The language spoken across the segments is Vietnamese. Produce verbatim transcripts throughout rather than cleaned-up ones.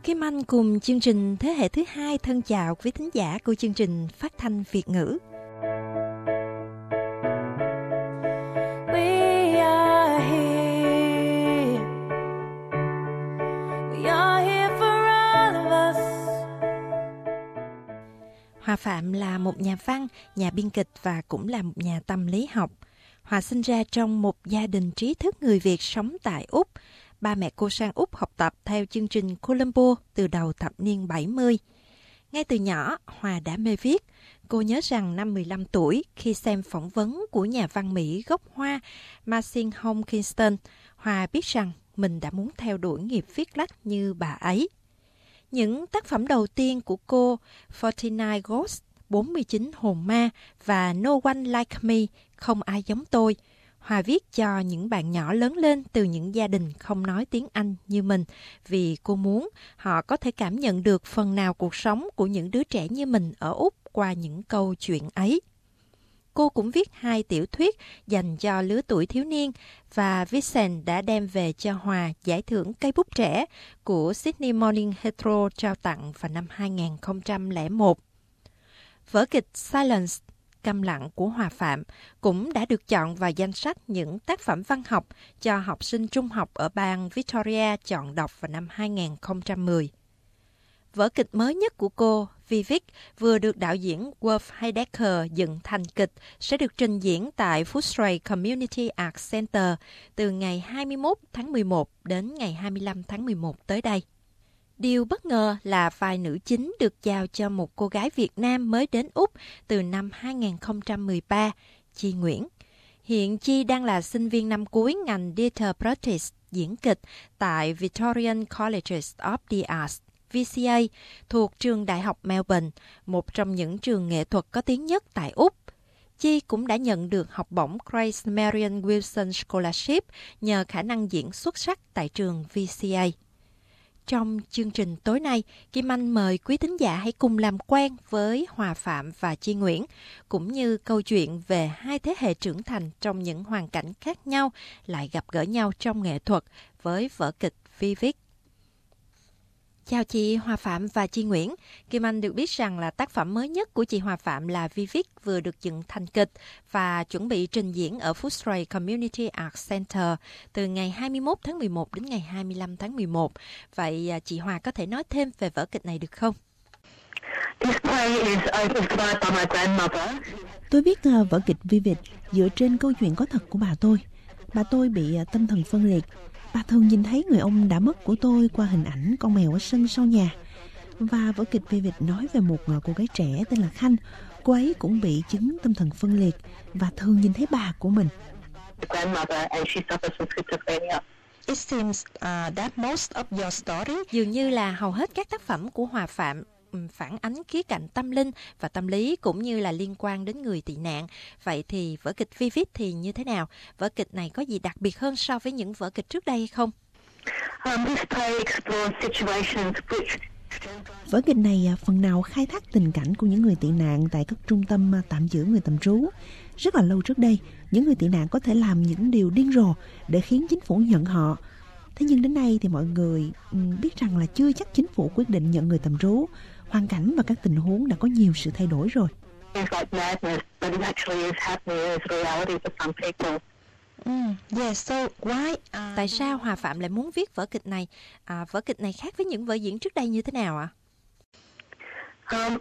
Kim Anh cùng chương trình Thế hệ thứ hai thân chào quý thính giả của chương trình phát thanh Việt ngữ. We are here. We are here for all of us. Hòa Phạm là một nhà văn, nhà biên kịch và cũng là một nhà tâm lý học. Hòa sinh ra trong một gia đình trí thức người Việt sống tại Úc. Ba mẹ cô sang Úc học tập theo chương trình Colombo từ đầu thập niên bảy mươi. Ngay từ nhỏ, Hòa đã mê viết. Cô nhớ rằng năm mười lăm tuổi, khi xem phỏng vấn của nhà văn Mỹ gốc Hoa Maxine Hong Kingston, Hòa biết rằng mình đã muốn theo đuổi nghiệp viết lách như bà ấy. Những tác phẩm đầu tiên của cô, bốn mươi chín Ghosts, bốn mươi chín Hồn Ma và No One Like Me, Không Ai Giống Tôi, Hòa viết cho những bạn nhỏ lớn lên từ những gia đình không nói tiếng Anh như mình, vì cô muốn họ có thể cảm nhận được phần nào cuộc sống của những đứa trẻ như mình ở Úc qua những câu chuyện ấy. Cô cũng viết hai tiểu thuyết dành cho lứa tuổi thiếu niên và Vincent đã đem về cho Hòa giải thưởng cây bút trẻ của Sydney Morning Herald trao tặng vào năm hai không không một. Vở kịch Silence, Câm lặng của Hòa Phạm cũng đã được chọn vào danh sách những tác phẩm văn học cho học sinh trung học ở bang Victoria chọn đọc vào năm hai không một không. Vở kịch mới nhất của cô, Vivic, vừa được đạo diễn Wolf Heidecker dựng thành kịch, sẽ được trình diễn tại Footscray Community Arts Center từ ngày hai mươi mốt tháng mười một đến ngày hai mươi lăm tháng mười một tới đây. Điều bất ngờ là vai nữ chính được giao cho một cô gái Việt Nam mới đến Úc từ năm hai không một ba, Chi Nguyễn. Hiện Chi đang là sinh viên năm cuối ngành Theatre Practice, diễn kịch tại Victorian Colleges of the Arts, V C A, thuộc trường Đại học Melbourne, một trong những trường nghệ thuật có tiếng nhất tại Úc. Chi cũng đã nhận được học bổng Grace Marian Wilson Scholarship nhờ khả năng diễn xuất sắc tại trường V C A. Trong chương trình tối nay, Kim Anh mời quý thính giả hãy cùng làm quen với Hòa Phạm và Chi Nguyễn, cũng như câu chuyện về hai thế hệ trưởng thành trong những hoàn cảnh khác nhau lại gặp gỡ nhau trong nghệ thuật với vở kịch Vivic. Chào chị Hòa Phạm và Chi Nguyễn. Kim Anh được biết rằng là tác phẩm mới nhất của chị Hòa Phạm là Vivic vừa được dựng thành kịch và chuẩn bị trình diễn ở Footscray Community Arts Center từ ngày hai mươi mốt tháng mười một đến ngày hai mươi lăm tháng mười một. Vậy chị Hòa có thể nói thêm về vở kịch này được không? Tôi viết uh, vở kịch Vivid dựa trên câu chuyện có thật của bà tôi. Bà tôi bị uh, tâm thần phân liệt. Bà thường nhìn thấy người ông đã mất của tôi qua hình ảnh con mèo ở sân sau nhà. Và vở kịch Vivid nói về một cô gái trẻ tên là Khanh. Cô ấy cũng bị chứng tâm thần phân liệt và thường nhìn thấy bà của mình. It seems uh, that most of your story, dường như là hầu hết các tác phẩm của Hòa Phạm phản ánh khía cạnh tâm linh và tâm lý cũng như là liên quan đến người tị nạn. Vậy thì vở kịch Vivid thì như thế nào? Vở kịch này có gì đặc biệt hơn so với những vở kịch trước đây hay không? Vở kịch này phần nào khai thác tình cảnh của những người tị nạn tại các trung tâm tạm giữ người tạm trú. Rất là lâu trước đây, những người tị nạn có thể làm những điều điên rồ để khiến chính phủ nhận họ. Thế nhưng đến nay thì mọi người biết rằng là chưa chắc chính phủ quyết định nhận người tạm trú. Hoàn cảnh và các tình huống đã có nhiều sự thay đổi rồi. Mm, yeah, so why, uh... Tại sao Hòa Phạm lại muốn viết vở kịch này? À, vở kịch này khác với những vở diễn trước đây như thế nào ạ? Um,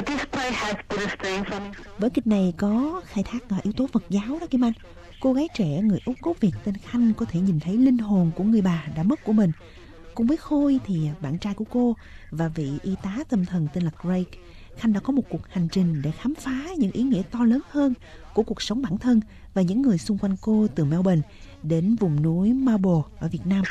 vở kịch này có khai thác yếu tố Phật giáo đó Kim Anh. Cô gái trẻ người Úc gốc Việt tên Khanh có thể nhìn thấy linh hồn của người bà đã mất của mình. Cùng với Khôi thì bạn trai của cô và vị y tá tâm thần tên là Craig, Khanh đã có một cuộc hành trình để khám phá những ý nghĩa to lớn hơn của cuộc sống bản thân và những người xung quanh cô từ Melbourne đến vùng núi Marble ở Việt Nam.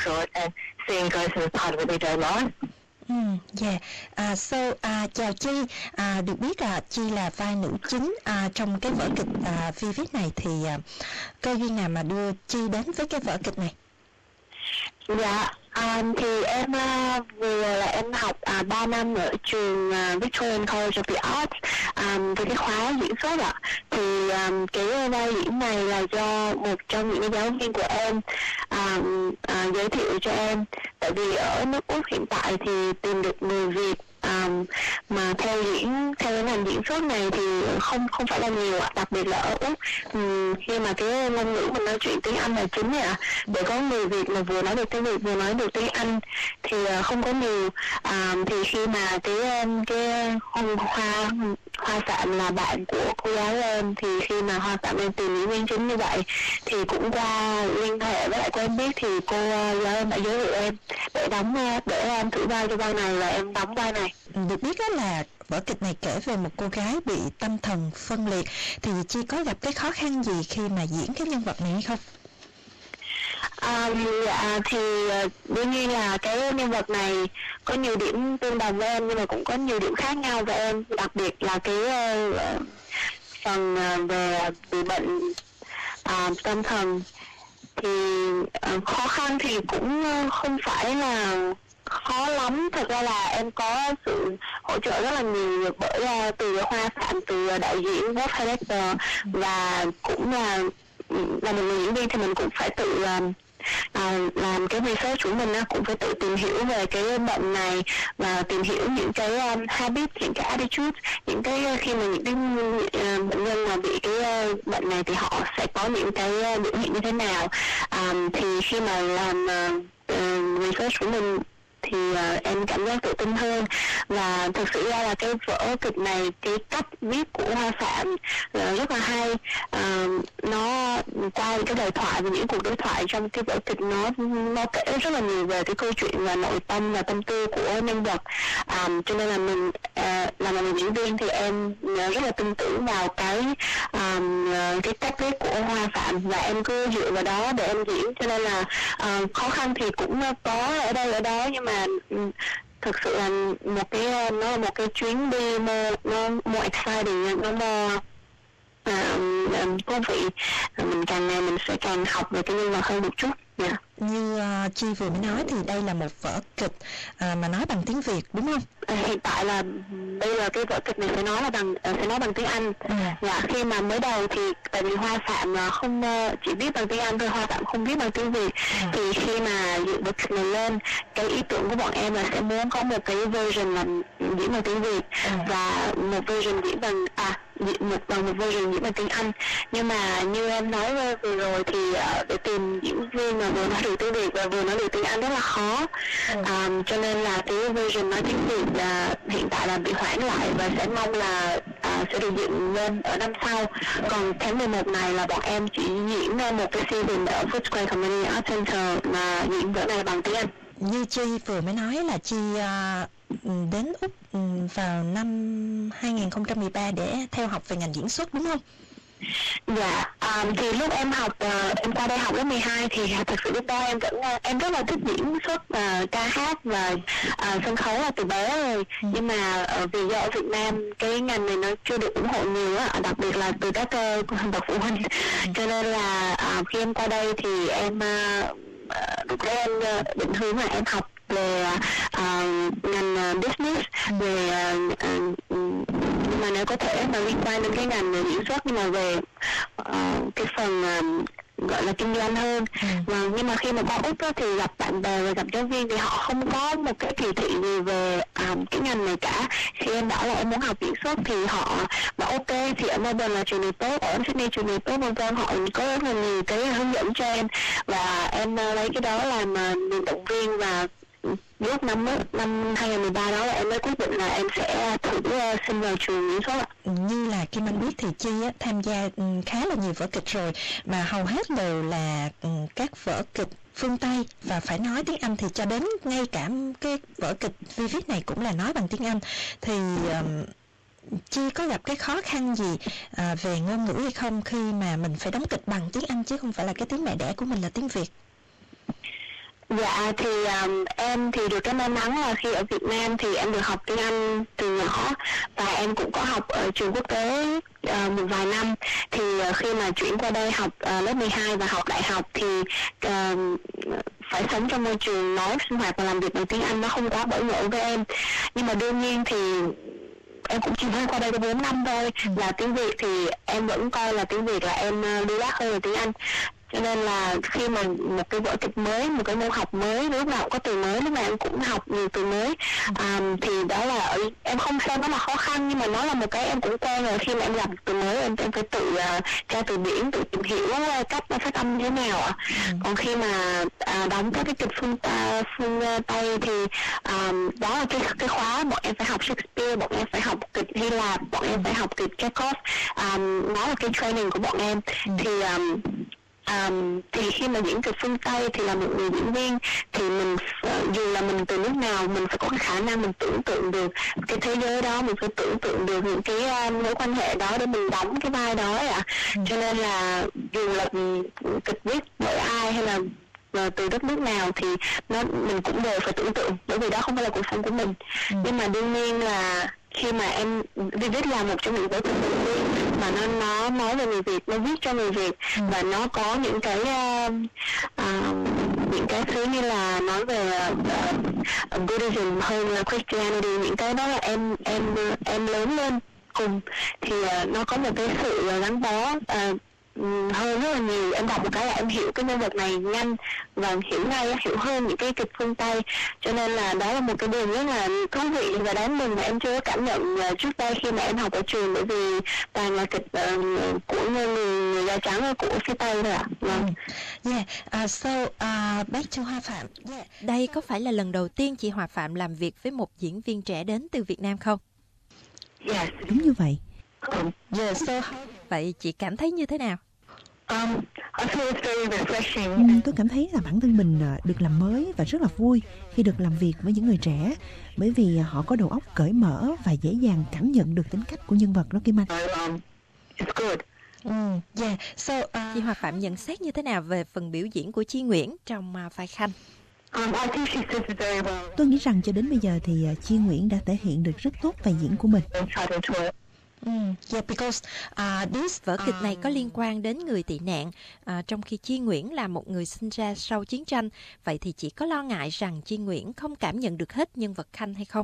Mm, yeah. Uh, so, uh, chào Chi, uh, được biết là uh, Chi là vai nữ chính uh, trong cái vở kịch uh, Vivid này thì uh, cơ duyên nào mà đưa Chi đến với cái vở kịch này? Dạ, um, thì em uh, vừa là em học uh, ba năm ở trường uh, Victorian College of the Arts um, với cái khóa diễn xuất ạ. Thì um, cái vai diễn này là do một trong những giáo viên của em à, à, giới thiệu cho em. Tại vì ở nước Úc hiện tại thì tìm được người Việt Um, mà theo diễn theo cái ngành diễn xuất này thì không không phải là nhiều ạ, đặc biệt là ở Úc. Um, khi mà cái ngôn ngữ mình nói chuyện tiếng Anh là chính ạ, để có người Việt mà vừa nói được tiếng Việt vừa nói được tiếng Anh thì uh, không có nhiều. Um, thì khi mà cái cái Hoa Hoa Phạm là bạn của cô gái em, thì khi mà Hoa Phạm em tìm diễn viên chính như vậy thì cũng qua liên hệ với lại cô em biết thì cô giáo em đã giới thiệu em để đóng để em thử vai cho vai này và em đóng vai này. Được biết đó là vở kịch này kể về một cô gái bị tâm thần phân liệt, thì Chi có gặp cái khó khăn gì khi mà diễn cái nhân vật này hay không? À, dạ, thì đương nhiên là cái nhân vật này có nhiều điểm tương đồng với em nhưng mà cũng có nhiều điểm khác nhau với em, đặc biệt là cái uh, phần uh, về bị bệnh uh, tâm thần. Thì uh, khó khăn thì cũng uh, không phải là khó lắm. Thật ra là em có sự hỗ trợ rất là nhiều bởi uh, từ Hoa Phạm, từ đạo diễn Bob Heidegger, và cũng là là một người diễn viên thì mình cũng phải tự uh, À, làm cái research của mình á, cũng phải tự tìm hiểu về cái bệnh này và tìm hiểu những cái um, habit, những cái attitude, những cái khi mà những cái uh, bệnh nhân mà bị cái uh, bệnh này thì họ sẽ có những cái uh, biểu hiện như thế nào. Um, thì khi mà làm uh, uh, research của mình thì uh, em cảm giác tự tin hơn. Và thực sự ra là cái vở kịch này, cái cách viết của Hoa Phạm uh, rất là hay. Uh, nó qua những cái lời thoại và những cuộc đối thoại trong cái vở kịch, nó nó kể rất là nhiều về cái câu chuyện và nội tâm và tâm tư của nhân vật. Um, cho nên là mình uh, là một diễn viên thì em rất là tin tưởng vào cái um, cái cách viết của Hoa Phạm và em cứ dựa vào đó để em diễn. Cho nên là uh, khó khăn thì cũng có ở đây ở đó, nhưng mà um, thực sự là một cái nó là một cái chuyến đi more, nó more exciting, nó more uh, thú vị. Mình càng ngày mình sẽ càng học về cái nhân vật hơn một chút. Yeah. Như uh, Chi vừa mới nói thì đây là một vở kịch uh, mà nói bằng tiếng Việt đúng không? À, hiện tại là bây giờ cái vở kịch này sẽ nói là bằng uh, sẽ nói bằng tiếng Anh. À. Dạ, khi mà mới đầu thì tại vì Hoa Phạm uh, không uh, chỉ viết bằng tiếng Anh thôi, Hoa Phạm không viết bằng tiếng Việt. À. Thì khi mà dựng vở kịch này lên, cái ý tưởng của bọn em là sẽ muốn có một cái version là diễn bằng tiếng Việt. À. Và một version diễn bằng à một bằng một version diễn bằng tiếng Anh. Nhưng mà như em nói vừa rồi thì uh, để tìm diễn viên mà vừa nói được tiếng Việt và vừa nói được tiếng Anh rất là khó. Ừ. Um, cho nên là cái version nói tiếng Việt uh, hiện tại là bị hoãn lại và sẽ mong là uh, sẽ được dựng lên ở năm sau. Còn tháng mười một này là bọn em chỉ diễn một cái season ở Footscray Community Art Center mà diễn vở này bằng tiếng Anh. Như Chi vừa mới nói là Chi uh, đến Úc vào năm hai không một ba để theo học về ngành diễn xuất đúng không? Dạ, um, thì lúc em học, uh, em qua đây học lớp mười hai thì thật sự lúc đó em vẫn uh, em rất là thích diễn xuất uh, ca hát và uh, sân khấu là từ bé rồi. Ừ. Nhưng mà uh, vì do ở Việt Nam cái ngành này nó chưa được ủng hộ nhiều á, đặc biệt là từ các uh, bậc phụ huynh. Ừ. Cho nên là uh, khi em qua đây thì em uh, lúc đó em uh, định hướng là em học về uh, ngành uh, business, về uh, uh, nhưng mà nếu có thể mà liên quan đến cái ngành diễn xuất, nhưng mà về uh, cái phần uh, gọi là kinh doanh hơn. Ừ. Và nhưng mà khi mà qua Úc đó, thì gặp bạn bè và gặp giáo viên thì họ không có một cái kỳ thị gì về um, cái ngành này cả. Khi em bảo là em muốn học diễn xuất thì họ bảo ok, thì ở Melbourne là trường này tốt, ở Sydney trường này tốt, vân vân. Họ có rất là nhiều cái hướng dẫn cho em và em uh, lấy cái đó làm uh, niềm động viên. Và lúc năm năm hai không một ba đó là em mới quyết định là em sẽ thử uh, xin vào trường diễn xuất ạ. Như là Kim Anh biết thì Chi á, tham gia um, khá là nhiều vở kịch rồi, mà hầu hết đều là um, các vở kịch phương Tây và phải nói tiếng Anh, thì cho đến ngay cả cái vở kịch Vivid này cũng là nói bằng tiếng Anh. Thì um, Chi có gặp cái khó khăn gì à, về ngôn ngữ hay không khi mà mình phải đóng kịch bằng tiếng Anh chứ không phải là cái tiếng mẹ đẻ của mình là tiếng Việt? Dạ, thì um, em thì được cái may mắn là khi ở Việt Nam thì em được học tiếng Anh từ nhỏ, và em cũng có học ở trường quốc tế uh, một vài năm. Thì uh, khi mà chuyển qua đây học uh, lớp mười hai và học đại học thì uh, phải sống trong môi trường nói, sinh hoạt và làm việc bằng tiếng Anh nó không quá bỡ ngỡ với em. Nhưng mà đương nhiên thì em cũng chỉ mới qua đây có bốn năm thôi. Ừ. Là tiếng Việt thì em vẫn coi là tiếng Việt là em uh, lưu loát hơn là tiếng Anh. cho nên là khi mà một cái vở kịch mới, một cái môn học mới, lúc nào cũng có từ mới, lúc nào em cũng học nhiều từ mới, um, thì đó là ở, em không xem nó là khó khăn, nhưng mà nó là một cái em cũng quen rồi. Khi mà em gặp từ mới em em phải tự uh, tra từ điển, tự tìm hiểu uh, cách nó phát âm như thế nào ạ. Ừ. Còn khi mà uh, đóng các cái kịch phương ta, phương uh, Tây thì um, đó là cái cái khóa bọn em phải học Shakespeare, bọn em phải học kịch Hy Lạp, bọn em phải học kịch Chekhov, um, nó là cái training của bọn em. Ừ. Thì um, Um, thì khi mà diễn kịch phương Tây thì là một người diễn viên thì mình uh, dù là mình từ nước nào mình phải có cái khả năng mình tưởng tượng được cái thế giới đó, mình phải tưởng tượng được những cái uh, mối quan hệ đó để mình đóng cái vai đó ạ. Ừ. Cho nên là dù là kịch viết bởi ai hay là uh, từ đất nước nào thì nó mình cũng đều phải tưởng tượng, bởi vì đó không phải là cuộc sống của mình. Ừ. Nhưng mà đương nhiên là khi mà em viết là một trong những vở kịch đầu tiên mà nó nó nói về người Việt, nó viết cho người Việt, ừ. và nó có những cái uh, uh, những cái thứ như là nói về uh, Buddhism hơn là Christianity, những cái đó là em em em lớn lên cùng thì uh, nó có một cái sự gắn bó uh, hơn rất là nhiều. Em đọc một cái là em hiểu cái nhân vật này nhanh và hiểu ngay, hiểu hơn những cái kịch phương Tây, cho nên là đó là một cái điều rất là thú vị và đáng mừng mà em chưa có cảm nhận uh, trước đây khi mà em học ở trường, bởi vì toàn là kịch uh, của người, người da trắng của phía Tây thôi ạ. Vâng. Mm. Yeah. Uh, so uh, back to Hoa Phạm. Yeah. Đây có phải là lần đầu tiên chị Hoa Phạm làm việc với một diễn viên trẻ đến từ Việt Nam không? Yes. Đúng như vậy. Um, yeah, so... Vậy chị cảm thấy như thế nào? Um, I feel it's very refreshing. Ừ, tôi cảm thấy là bản thân mình được làm mới và rất là vui khi được làm việc với những người trẻ, bởi vì họ có đầu óc cởi mở và dễ dàng cảm nhận được tính cách của nhân vật đó, Kim Anh. Um, it's good. Mm, yeah. So, uh, chị Hoa Phạm nhận xét như thế nào về phần biểu diễn của Chi Nguyễn trong uh, vai Khanh? Um, I think she did it very well. Tôi nghĩ rằng cho đến bây giờ thì uh, Chi Nguyễn đã thể hiện được rất tốt vai diễn của mình. Mm, yeah, because uh, this vở kịch này có liên quan đến người tị nạn, uh, trong khi Chi Nguyễn là một người sinh ra sau chiến tranh. Vậy thì chị có lo ngại rằng Chi Nguyễn không cảm nhận được hết nhân vật Khanh hay không?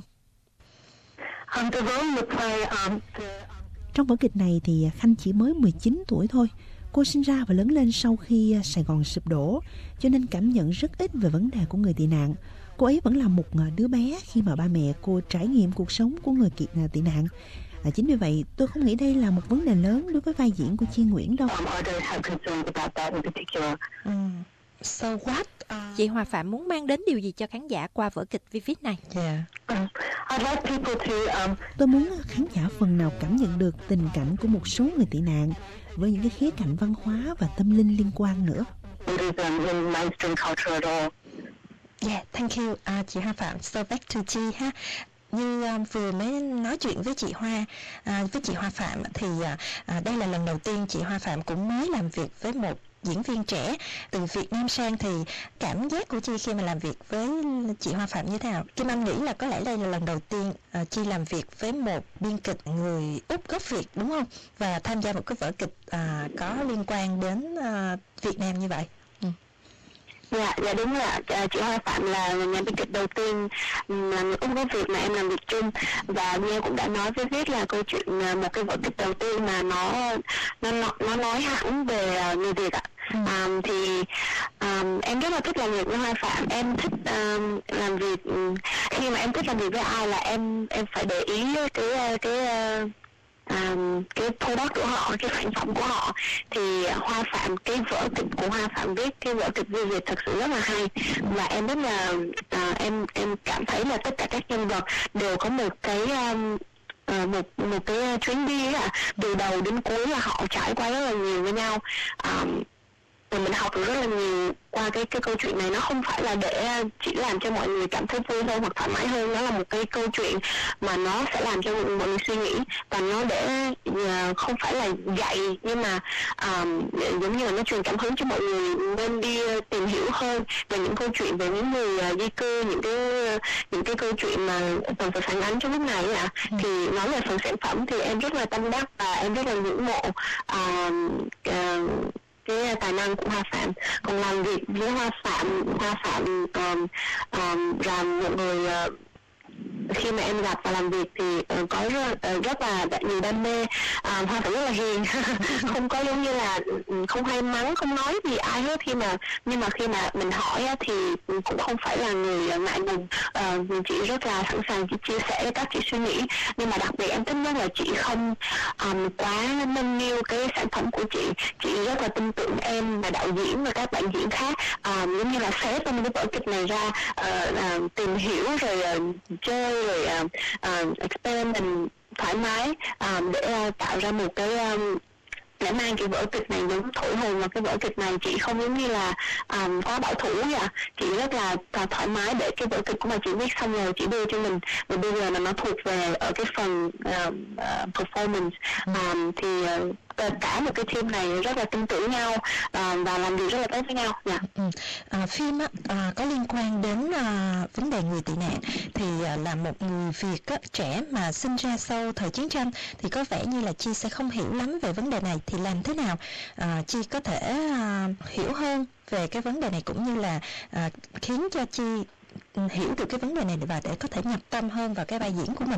Um, the role you play, um, the... Trong vở kịch này thì Khanh chỉ mới mười chín tuổi thôi. Cô sinh ra và lớn lên sau khi Sài Gòn sụp đổ, cho nên cảm nhận rất ít về vấn đề của người tị nạn. Cô ấy vẫn là một đứa bé khi mà ba mẹ cô trải nghiệm cuộc sống của người tị nạn. À, chính vì vậy tôi không nghĩ đây là một vấn đề lớn đối với vai diễn của Chi Nguyễn đâu. Mm. So what? Uh... Chị Hoa Phạm muốn mang đến điều gì cho khán giả qua vở kịch Vivid này? Yeah. Um, I'd like people to, um... Tôi muốn khán giả phần nào cảm nhận được tình cảnh của một số người tị nạn với những cái khía cạnh văn hóa và tâm linh liên quan nữa. Yeah, thank you, uh, chị Hoa Phạm. So back to Chi ha. Như um, vừa mới nói chuyện với chị Hoa, uh, với chị Hoa Phạm thì uh, uh, đây là lần đầu tiên chị Hoa Phạm cũng mới làm việc với một diễn viên trẻ từ Việt Nam sang, thì cảm giác của Chi khi mà làm việc với chị Hoa Phạm như thế nào? Kim Anh nghĩ là có lẽ đây là lần đầu tiên uh, Chi làm việc với một biên kịch người Úc gốc Việt, đúng không? Và tham gia một cái vở kịch uh, có liên quan đến uh, Việt Nam như vậy. Ừ. Dạ, dạ đúng là chị Hoa Phạm là nhà biên kịch đầu tiên là người Úc gốc Việt mà em làm việc chung, và như cũng đã nói với Viết là câu chuyện một cái vở kịch đầu tiên mà nó nó nó nói hẳn về người Việt ạ. Ừ. Um, thì um, em rất là thích làm việc với Hoa Phạm. Em thích um, làm việc khi mà em thích làm việc với ai là em em phải để ý cái cái uh, Um, cái product của họ, cái sản phẩm của họ. Thì Hoa Phạm, cái vở kịch của Hoa Phạm viết, cái vở kịch Vivid thật sự rất là hay, và em rất là uh, em em cảm thấy là tất cả các nhân vật đều có một cái um, uh, một một cái chuyến đi là từ đầu đến cuối là họ trải qua rất là nhiều với nhau. Um, mình học được rất là nhiều qua cái cái câu chuyện này. Nó không phải là để chỉ làm cho mọi người cảm thấy vui hơn hoặc thoải mái hơn, nó là một cái câu chuyện mà nó sẽ làm cho mọi người suy nghĩ, và nó để uh, không phải là dạy, nhưng mà um, giống như là nó truyền cảm hứng cho mọi người nên đi tìm hiểu hơn về những câu chuyện về những người uh, di cư, những cái những cái câu chuyện mà cần phải phản ánh trong lúc này ạ. Ừ. Thì nói về phần sản phẩm thì em rất là tâm đắc và em rất là ngưỡng mộ uh, uh, cái tài năng của Hoa Phạm. Còn làm việc với Hoa Phạm, Hoa Phạm um, um, là một người uh, khi mà em gặp và làm việc thì uh, có rất, uh, rất là nhiều đam mê. uh, Hoa phải rất là hiền, không có giống như là không hay mắng, không nói gì ai hết. Khi mà nhưng mà khi mà mình hỏi á, thì cũng không phải là người ngại ngùng. uh, Chị rất là sẵn sàng chị chia sẻ các chị suy nghĩ, nhưng mà đặc biệt em thích nhất là chị không um, quá nâng niu cái sản phẩm của chị. Chị rất là tin tưởng em và đạo diễn và các bạn diễn khác, um, giống như là xé tung cái vở kịch này ra, uh, uh, tìm hiểu rồi uh, chơi rồi uh, uh, experiment thoải mái, um, để uh, tạo ra một cái um, để mang cái vở kịch này giống thổi hồn vào cái vở kịch này. Chị không giống như là um, quá bảo thủ vậy. Chị rất là thoải mái để cái vở kịch của mà chị viết xong rồi chị đưa cho mình, và bây giờ là nó thuộc về ở cái phần uh, uh, performance. um, thì uh, cả một cái team này rất là tin tưởng nhau, à, và làm việc rất là tốt với nhau. Yeah. Ừ. À, phim á, à, có liên quan đến à, vấn đề người tị nạn, thì à, là một người Việt á, trẻ mà sinh ra sau thời chiến tranh, thì có vẻ như là Chi sẽ không hiểu lắm về vấn đề này. Thì làm thế nào à, Chi có thể à, hiểu hơn về cái vấn đề này, cũng như là à, khiến cho Chi hiểu được cái vấn đề này và để có thể nhập tâm hơn vào cái vai diễn của mình?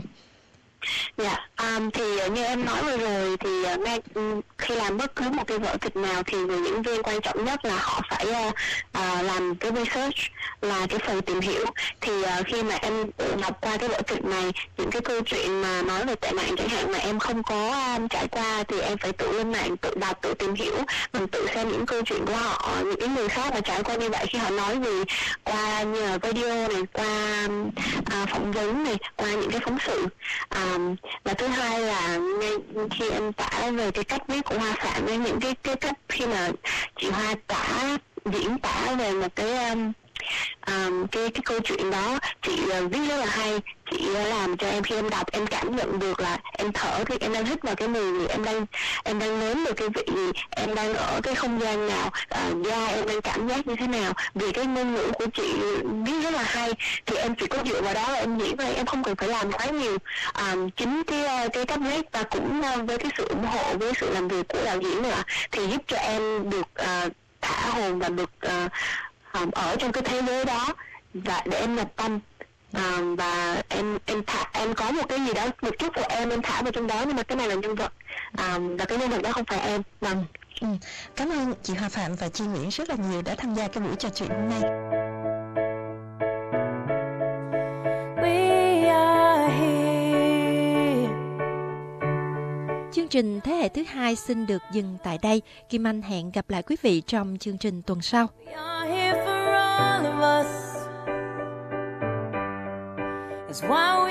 Dạ, yeah, um, thì như em nói vừa rồi thì uh, ngay um, khi làm bất cứ một cái vở kịch nào thì người diễn viên quan trọng nhất là họ phải uh, uh, làm cái research, là cái phần tìm hiểu. Thì uh, khi mà em đọc qua cái vở kịch này, những cái câu chuyện mà nói về tệ nạn chẳng hạn mà em không có um, trải qua, thì em phải tự lên mạng, tự đọc, tự tìm hiểu, mình tự xem những câu chuyện của họ, những cái người khác mà trải qua như vậy, khi họ nói gì qua như là video này, qua uh, phỏng vấn này, qua những cái phóng sự. Uh, và thứ hai là ngay khi em tả về cái cách viết của Hoa Phạm, với những cái cái cách khi mà chị Hoa tả diễn tả về một cái um, um, cái cái câu chuyện đó, chị uh, viết rất là hay. Chị uh, làm cho em khi em đọc em cảm nhận được là em thở thì em đang hít vào cái mùi gì, em đang em đang nếm được cái vị gì, em đang ở cái không gian nào, uh, da em đang cảm giác như thế nào. Vì cái ngôn ngữ của chị viết rất là hay, thì em chỉ có dựa vào đó là em diễn thôi, em không cần phải làm quá nhiều. Um, chính cái cái cách viết và cũng uh, với cái sự ủng hộ, với sự làm việc của đạo diễn nữa, thì giúp cho em được uh, thả hồn và được uh, um, ở trong cái thế giới đó, và để em nhập tâm. À, và em em thả em có một cái gì đó, một chút của em em thả vào trong đó, nhưng mà cái này là nhân vật, à, và cái nhân vật đó không phải em. Vâng. Ừ. Cảm ơn chị Hoa Phạm và chị Nguyễn rất là nhiều đã tham gia cái buổi trò chuyện hôm nay. We are here. Chương trình Thế hệ thứ hai xin được dừng tại đây. Kim Anh hẹn gặp lại quý vị trong chương trình tuần sau. We are here for all of us. It's why